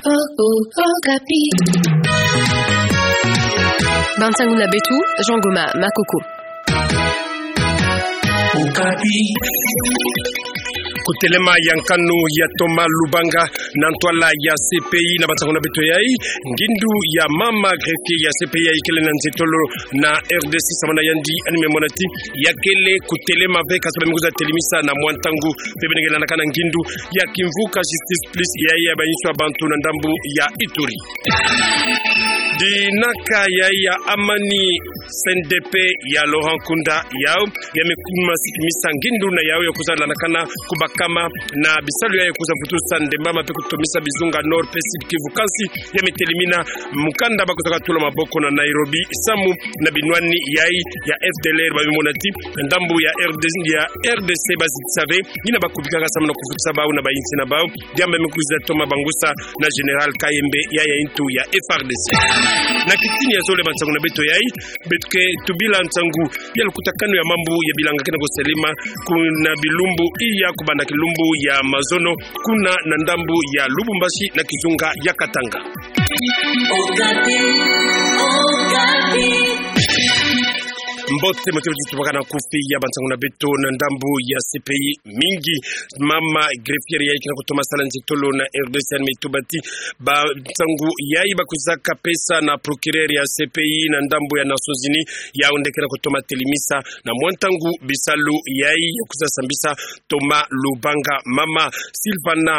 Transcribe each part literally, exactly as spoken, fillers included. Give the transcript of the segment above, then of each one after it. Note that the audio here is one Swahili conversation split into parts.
oh, oh, Okapi. Bantanguna Betu, Jean Goma, Makoko. Okapi. Kutelema ya nkanu ya Toma Lubanga na ntwala ya C P I na Bantanguna Betu yai ngindu ya mama greffier ya C P I ya ikele na nzetolo na R D C samana yandi anime monati ya kele kutelema veka sababu nguza telimisa na mwantangu pebenege na nakana ngindu ya kimvuka justice plus ya ya banyishwa bantu na ndambu ya Ituri. Dinaka ya ya amani C N D P ya Laurent Kunda yao ya mekuma sikimisa ngindu na yao ya kuzala nakana kubakama na bisalu ya kuza mputusa ndembama pe kutomisa bizunga nord pesib Kivu Kansi ya metelimina mukanda bakutoka tula maboko na Nairobi samu na binwani yai ya F D L R babimonati ndambu ya R D C ya R D C bazitsave nina bakubika samu na kufutsa bao na bayinsi na bao diamba mekuza Toma Bangusa na General Kayembe ya ya intu ya F R D C na kitini ya zole Bantanguna Betu yai betke tubila ntangu ya lukutakano ya mambo ya bilanga kena kuselima kuna bilumbu iya kubanda kilumbu ya mazono kuna na ndambu ya Lubumbashi na Kizunga ya Katanga. Okapi, Okapi. Mbote motevu tutupaka na kufi ya Bantanguna Betu na ndambu ya C P I mingi mama greffier ya ikina kutoma sala nzitolo na R D C metubati Bantangu yai bakuzaka pesa na procureur ya C P I na ndambu ya Nations Unies ya ondekena kutoma telimisa na mwantangu bisalu yai ya kuzasambisa Toma Lubanga mama Silvana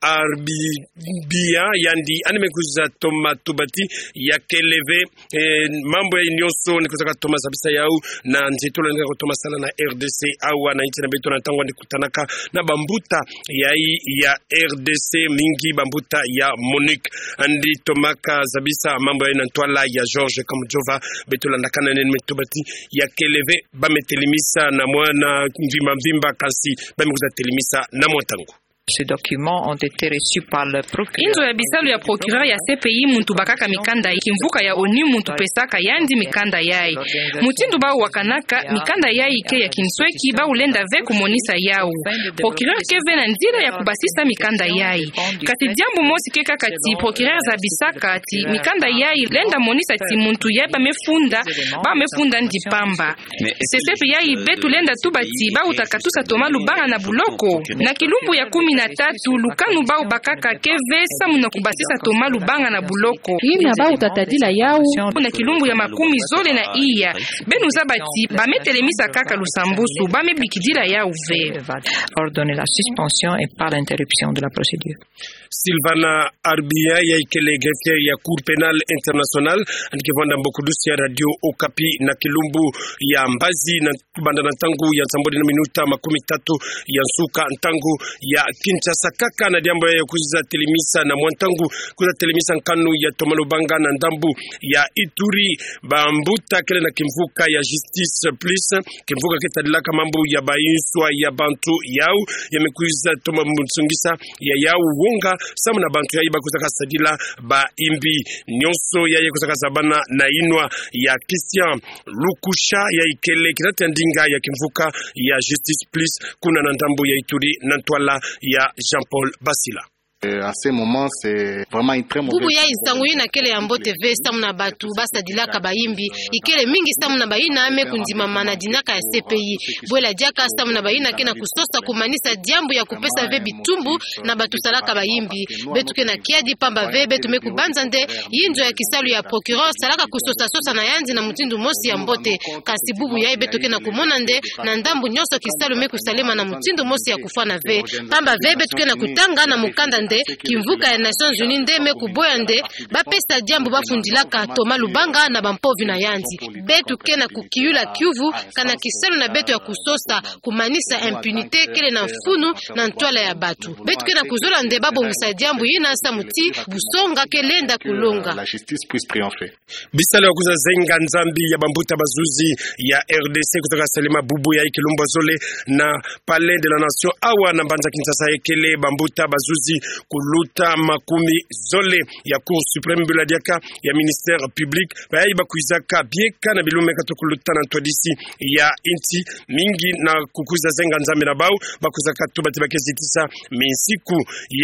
Arbia yandi animekuza Toma Tubati ya keleve eh, mambo ya inyoso nikuzaka Toma sabisa yao na nzitolo nga kutoma sana na R D C au na nchi na beto na tango ndikutanaka na bambuta yai ya R D C mingi bambuta ya Monique andi tomaka zabisa mambo ya ntwala ya George Kamjova beto la nakana nene metobati ya keleve bametelimisa na mwana mvimba mvimba kasi bamekuza telimisa na mwatangu. Ces documents ont été reçus par le procureur. Inzo ya bisalu ya procureur ya C P I muntu bakaka mikanda kimvuka ya oni muntu pesaka yandi mikanda yai. Mutindu ba wakanaka mikanda yai ke ya kinsweki ba ulenda ve kumonisa yao. Procureur keve na ndira ya kubasisa mikanda yai. Kati diambu mosi keka kati procureur za bisaka ati mikanda yai lenda monisa ti muntu yeba mefunda ba mefunda ndipamba. C P I betu lenda tubati ba utakatusa Toma Lubanga na buloko na kilumbu ya kumi na tatu lukanu bao bakaka keve samu na kubasisa Toma Lubanga na buloko ina bao tatadila yao kuna kilumbu ya makumi zole na iya benu zabati bametelemisa kaka lusambusu bamebikidila yao ve ordonner la suspension et pas l'interruption de la procédure. Silvana Arbia ya ikele greffier ya Cour Pénale Internationale andikivanda mbokudusi ya Radio Okapi na kilumbu ya Mbazi na kubanda na tangu ya Zambodi na minuta makumi tatu ya Nsuka ntangu ya Kinshasa kaka na diambo ya kuziza telemisa na mwantangu kuza telemisa nkanu ya Toma Lubanga na ndambu ya Ituri bambuta kele na kimvuka ya Justice Plus kimvuka kitadilaka mambo ya bayinswa ya bantu yao yamekuiza Toma Msungisa ya yao wonga samu na bantu ya iba kuzaka sadila ba imbi nyonso ya ye kuzaka zabana na inwa ya Christian Lukusha ya ikele kirate ndinga ya kimvuka ya Justice Plus kuna na ndambu ya Ituri na ntwala ya Jean-Paul Basila. À ce moment c'est vraiment une très mauvaise. Bubu ya isangu ina kele ya mbote ve samu na batu basa dilaka baimbi ikele mingi samu na baina ame kundima mana dinaka ya C P I bwela jaka samu na baina kena kusosa kumanisa diambu ya kupesa ve bitumbu na batu salaka baimbi betu kena kiadi pamba ve betu meku banzande yinjo ya kisalu ya procureur salaka kusosa sosa na yanzi na mutindu mosi ya mbote kasi bubu ya betu kena kumona nde na ndambu nyoso kisalu meku salema na mutindu mosi ya kufana ve pamba ve betu kena kutanga na mukanda kimvuka ya Nations Unies ndeme kuboya nde bapesa diambu bafundilaka Toma Lubanga na bampovi na yanzi betu kena kukiula Kivu kana kiselo na betu ya kusosa kumanisa impunité kele na mfunu na ntwala ya batu betu kena kuzola nde babongisa diambu yina samuti busonga kelenda kulonga la justice puisse triompher. Bisale wa kuza zenga nzambi ya bambuta bazuzi ya R D C kutoka Salima Bubu ya ikilumba zole na Palais de la Nation awa na Mbanza Kinshasa ekele bambuta bazuzi kuluta makumi zole ya Cour suprême biladiaka ya ministère public bayi bakuizaka bieka na bilume katokuluta na twadisi ya inti mingi na kukuza zenga nzambi na bau bakuzaka tubati bakezitisa minsiku ya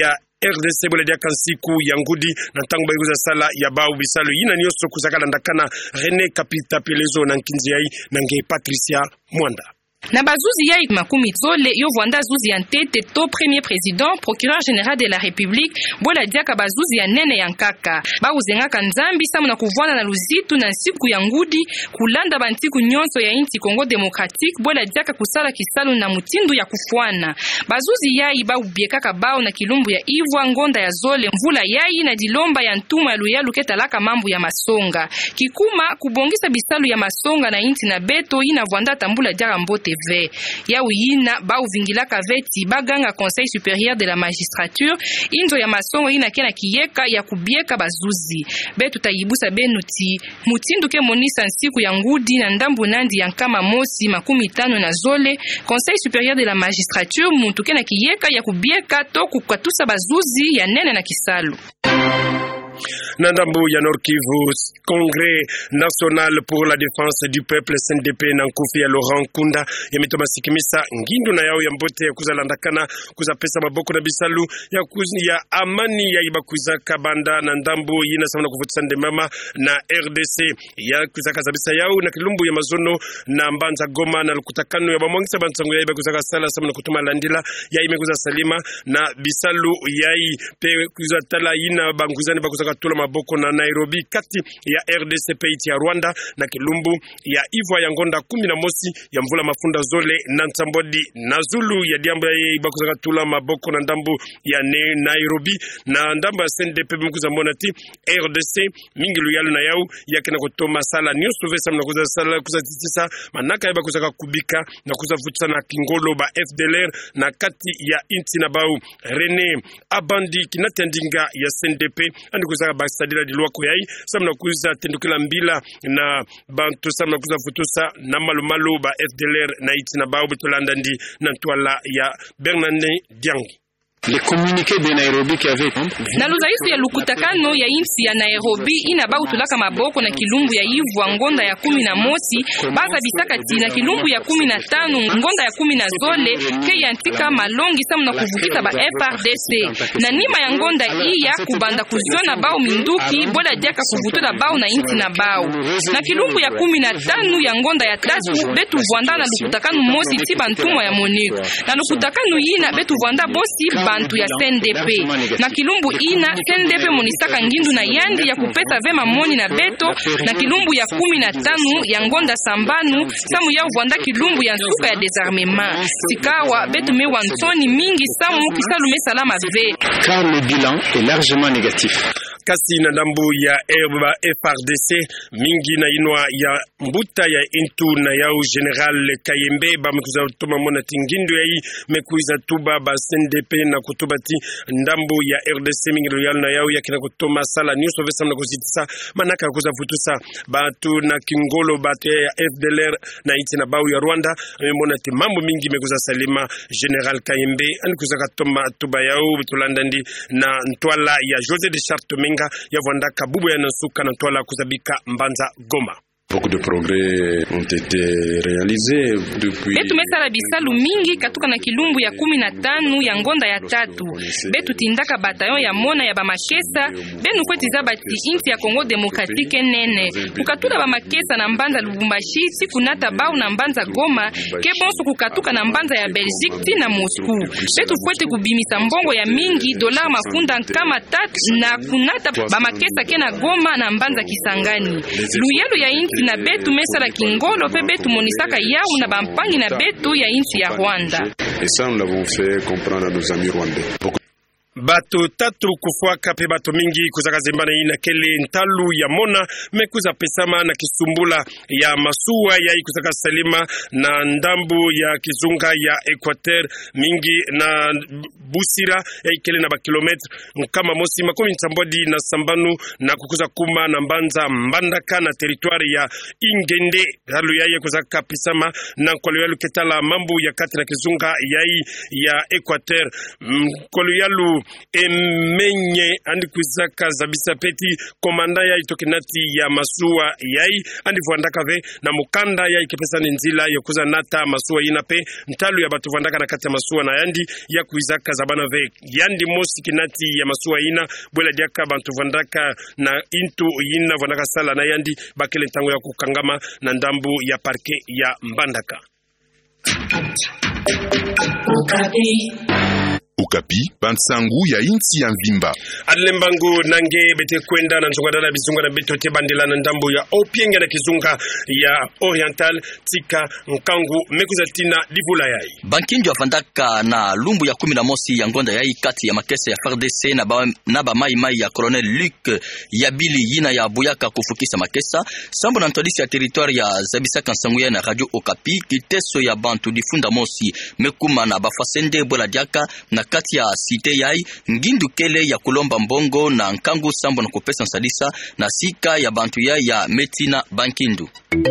R D C bole dia kansiku ya ngudi na tangu baiguza sala ya bau bisalu yina nyoso kuzakala ndakana René Kapita Pelezo na nkinzi yai na nge Patricia Mwanda. Na bazuzi ya makumi zole yo vwanda zuzi ya ntete to premier président procureur général de la république bola diaka bazuzi ya nene ya nkaka ba uzengaka nzambi samu na kuvwana na luzitu na siku ya ngudi kulanda bantiku nyonso ya inti Congo démocratique bola diaka kusala kisalu na mutindu ya kufwana bazuzi yai ba ubiekaka bao na kilumbu ya Ivwa ngonda ya zole mvula yai na dilomba ya ntuma ya luyalu ketalaka mambu ya masonga kikuma kubongisa bisalu ya masonga na inti na beto ina vwanda tambula diaka mbote ve ya uyina ba uvingilaka veti baganga conseil supérieur de la magistrature inzo ya masongo ina kena kiyeka ya kubieka bazuzi betu tayibusa benuti mutindu ke monisa nsiku ya ngudi na ndambu nandi ya nkama mosi makumi tano na zole conseil supérieur de la magistrature muntu kena kiyeka ya kubieka to kukatusa bazuzi ya nene na kisalu. Nandambu ya Nord Kivu, Congrès national pour la défense du peuple C N D P na nkufi ya Laurent Kunda yamitoma sikimisa ngindu na yao ya mbote ya kuzalandakana kuza pesa maboko na bisalu ya kuzi ya amani ya ibakuza kabanda na ndambu yina samana kuvutisa ndemama na R D C ya kuzaka zabisa yao na kilumbu ya mazono na mbanza Goma na lukutakano ya bamwangisa bansangu ya ibakuza kasala samana kutuma landila ya imekuza salima na bisalu ya i pe kuzatala yina banguzani bakuza katula maboko na Nairobi kati ya R D C peiti ya Rwanda na kilumbu ya Ivwa ya ngonda kumi na mosi ya mvula mafunda zole na Nsambodi na Zulu ya diambo ya ibakuza katula maboko na ndambu ya ne Nairobi na ndambu ya C N D P mkuza monati R D C mingi luyalu na yau ya kena kutoma sala news to vesa mnakuza sala kuza titisa manaka ibakuza kakubika na kuza futsa na kingolo ba F D L R na kati ya inti na bau René Abandi kinatendinga ya C N D P andi kuza basadila dilwa koyai samna kuza tendukila mbila na bantu samna kuza futusa na malumalu ba F D L R na iti na bau bitolanda ndi na ntwala ya Bernard Diangi. Les communiqués de Nairobi qui avaient na luzaifu ya lukutakano ya insi ya Nairobi ina ba utulaka maboko na kilumbu ya Ivwa ngonda ya kumi na mosi baza bisakati na kilumbu ya kumi na tano ngonda ya kumi na zole ke yantika malongi samu na kuvukita ba F R D C na nima ya ngonda iya kubanda kuziona bao minduki bola diaka kuvutula bao na inti na bao na kilumbu ya kumi na tano ya ngonda ya tatu betu vwanda na lukutakano mosi ti bantumwa ya Monique na lukutakano yina betu vwanda bosi bantu ya C N D P na kilumbu ina C N D P monisaka ngindu na yandi ya kupesa vema moni na beto na kilumbu ya kumi na tano ya ngonda sambanu samu ya uvwanda kilumbu ya nsuka ya désarmement sikawa betu me wansoni mingi samu kisalume salama ve car le bilan est largement négatif. Kasi na ndambu ya Erba F R D C mingi na inwa ya mbuta ya intu na yao General Kayembe ba mekuza tuma mona tingindu ya hii mekuza tuba ba C N D P na kutubati ndambu ya R D C mingi royal na yao ya kina kutuma sala news of some na kuzitisa manaka kuza futusa batu na kingolo bate ya F D L R na iti na bau ya Rwanda mona ti mambo mingi mekuza salima General Kayembe anikuza katoma tuba yao tulandandi na ntwala ya José de Chartemenga ya vwanda kabubu ya nasuka na ntwala kuzabika mbanza Goma. Beaucoup de progrès ont été réalisés depuis. Betu mesala bisalu mingi katuka na kilumbu ya kumi na tano ya ngonda ya tatu. Betu tindaka batayon ya mona ya bamakesa. Benu kweti za bati inti ya Congo Démocratique nene. Kukatula bamakesa na mbanza Lubumbashi, siku nata bau na mbanza Goma. Kebonso kukatuka na mbanza ya Belgique ti na Moscou. Betu kweti kubimisa mbongo ya mingi dolar mafunda kama tatu na kunata bamakesa kena Goma na mbanza Kisangani. Luyelu ya inti na betu mesala kingolo pe betu monisaka yao na bampangi na betu ya inchi ya Rwanda. Et ça nous l'avons fait comprendre à nos amis rwandais. Batu tatu kufuaka pe batu mingi kuzaka zembana ina kele ntalu ya mona mekuza pesama na kisumbula ya masuwa ya kuzaka salima na ndambu ya kizunga ya Equateur mingi na busira ya kele na ba kilometre kama mosi makumi ntambodi na sambanu na kukuza kuma na mbanza mbandaka na territoire ya Ingende halu ya kuzaka pesama na kwalo yalu ketala mambu ya kati na kizunga ya ya Equateur kwalo yalu emenye andi kuzaka zabisa peti komanda ya itokinati ya masua yai andi vuandaka ve na mukanda ya ikepesa nzila yokuza nata masua inape mtalu ya batu vuandaka na kati ya masua na yandi ya kuizaka zabana ve yandi mosi kinati ya masua ina bwela diaka bantu vuandaka na intu ina vuandaka sala na yandi bakele ntango ya kukangama na ndambu ya parke ya Mbandaka. Okapi, Pantsangu ya inti ya Mvimba. Adlembangu nange bete kwenda na nzunga dala bizunga na beto te bandela na ndambo ya Opienge na kizunga ya Oriental tika nkangu mekuzatina divula yai. Bankindu afandaka na lumbu ya kumi na mosi ya ngonda yai kati ya makese ya F A R D C na ba, na ba mai mai ya Colonel Luc Yabili yina ya Buyaka kufukisa makesa. Sambo na ntodisi ya territoire ya Zabisa Kansanguya na Radio Okapi kiteso ya bantu difunda mosi mekuma na bafasende bola diaka na kati ya site yai ngindu kele ya kulomba mbongo na nkangu sambo na kupesa nsadisa na sika ya bantu ya ya Metina Bankindu.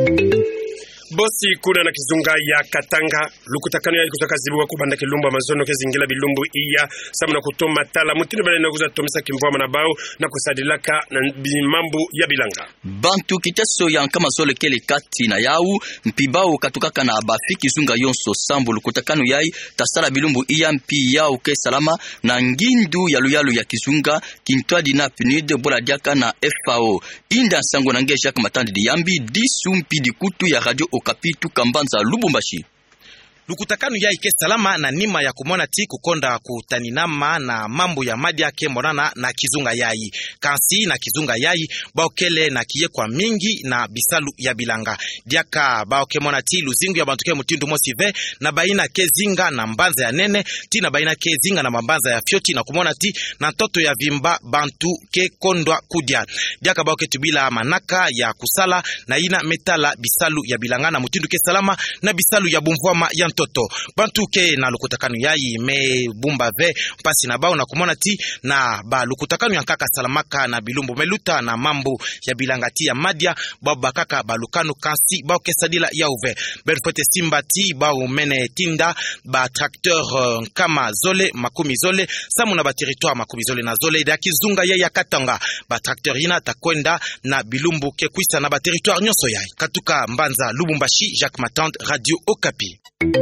Bosi kuna na kizunga ya Katanga lukutakano ya kutoka zibuwa kubanda kilumbu amazono kezingila bilumbu iya samuna kutoma tala mutini bale na kuza tomisa kimvua manabao na kusadilaka na mambu ya bilanga bantu kiteso ya nkama zole kele kati na yau mpibao katukaka na bafi kizunga yonso sambu lukutakano yai tasala bilumbu iya mpi yau ke salama na ngindu ya luyalu ya kizunga kintwadi na P N U D bola diaka na F A O inda sango na nge Jacques Matandi di yambi disu mpi di kutu ya Radio Okapitu Kambanza Lubumbashi. Lukutakanu ya ike salama na nima ya kumona ti kukonda kutaninama na mambo ya madi yake morana na kizunga yai kansi na kizunga yai baokele na kiye kwa mingi na bisalu ya bilanga diaka baoke mona ti luzingu ya bantuke mutindu mosive na baina kezinga na mbanza ya nene ti na baina kezinga na mbanza ya fyoti na kumona ti na toto ya vimba bantu ke kondwa kudia diaka baoke tubila manaka ya kusala na ina metala bisalu ya bilanga na mutindu ke salama na bisalu ya bumvwama ya toto bantu ke na lukutakanu yai me bumba ve pasi na bao na kumona ti na ba lukutakanu yankaka salamaka na bilumbu meluta na mambo ya bilangati ya madia baba kaka balukanu kansi bao kesadila ya uve berfote simba ti bao mene tinda ba tracteur uh, kama zole makumi zole samu na ba territoire makumi zole na zole da kizunga yai ya Katanga ba tracteur ina takwenda na bilumbu ke kuisa na ba territoire nyonso yai katuka Mbanza Lubumbashi Jacques Matand Radio Okapi.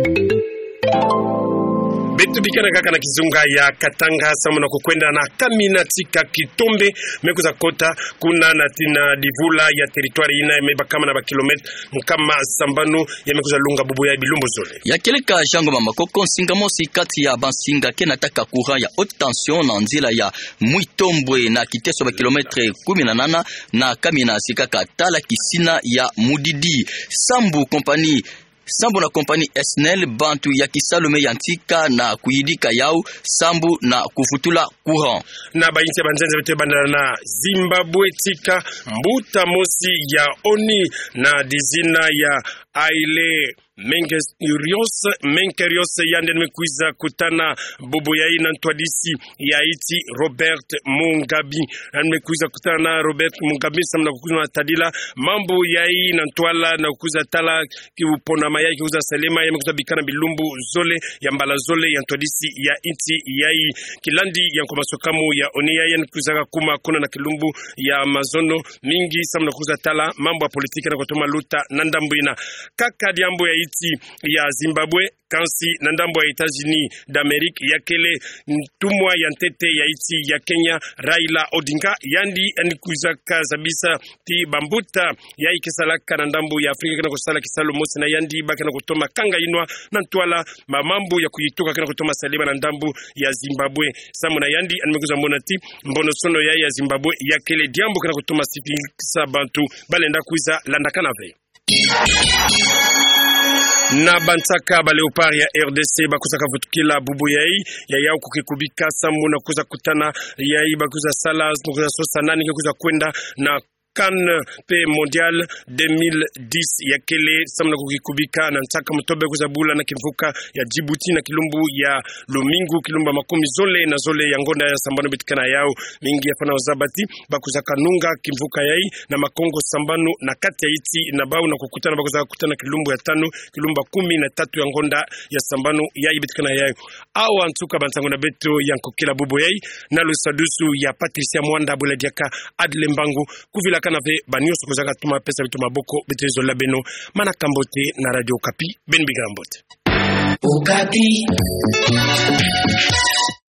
Betu bikana kaka na kizunga ya Katanga samu na kukwenda na kamina tika Kitombe mekuza kota kuna na tina divula ya territoire ina meba kama na ba kilometre kama sambanu ya mekuza lunga bubu ya bilumbu zole ya keleka jango mama koko singamosi kati ya bansinga ke nataka courant ya haute tension na nzila ya Muitombwe na kiteso ba kilometre kumi na nane na kamina sikaka tala kisina ya Mudidi Sambu compagnie Sambu na kompani S N L bantu ya kisalume yantika na kuyidika yao sambu na kufutula courant na bayinti ya banzenze bete bandana na Zimbabwe tika mbuta mosi ya oni na dizina ya Aile Menkerios Menkerios yande nimekuiza kutana bobo ya ina ntwadisi ya iti Robert Mugabe nimekuiza kutana Robert Mugabe samna kukuzwa tadila mambo ya ina ntwala na kukuza tala kiupona mayai kukuza salema ya mekuza bikana bilumbu zole ya mbala zole ya ntwadisi ya iti yai kilandi ya nkomasokamu ya onia ya nikuza kuma kuna na kilumbu ya mazono mingi samna kukuza tala mambo ya politiki na kutoma luta na ndambu ina kaka diambo ya iti ya Zimbabwe kansi na ndambo ya Etats-Unis d'Amérique ya kele ntumwa ya ntete ya iti ya Kenya Raila Odinga yandi anikuzaka zabisa ti bambuta ya ikisalaka na ndambo ya Afrika kana kusala kisalo mosi na yandi baka na kutoma kanga inwa na ntwala mamambo ya kuyitoka kana kutoma salima na ndambo ya Zimbabwe samu na yandi animekuza mbona ti mbono sono ya ya Zimbabwe ya kele diambo kana kutoma sipi sabantu balenda kuiza landakana ve na bantaka ba leopard ya R D C bakusaka vutukila bubu yai ya yao kukikubika samu na kuza kutana yai bakuza sala kuza sosa nani kuza kwenda na CAN pe mondial deux mille dix ya kele samna kukikubika na ntaka mtobe kuzabula na kimvuka ya Djibouti na kilumbu ya Lomingu kilumba makumi zole na zole ya ngonda ya sambano bitikana yao mingi ya fana wazabati bakuzaka nunga kimvuka yai na makongo sambano na kati ya iti na bau na kukutana bakuzaka kutana kilumbu ya tano kilumba kumi na tatu ya ngonda ya sambano yai bitikana yao au antuka bantango na beto ya nkokela bubo yai na lusadusu ya Patricia Mwanda Buladiaka Adle Mbangu kuvila kanave banyoso kuzaka tuma pesa bitu maboko betezo labeno mana kambote na Radio Okapi Ben Bigambote Okapi.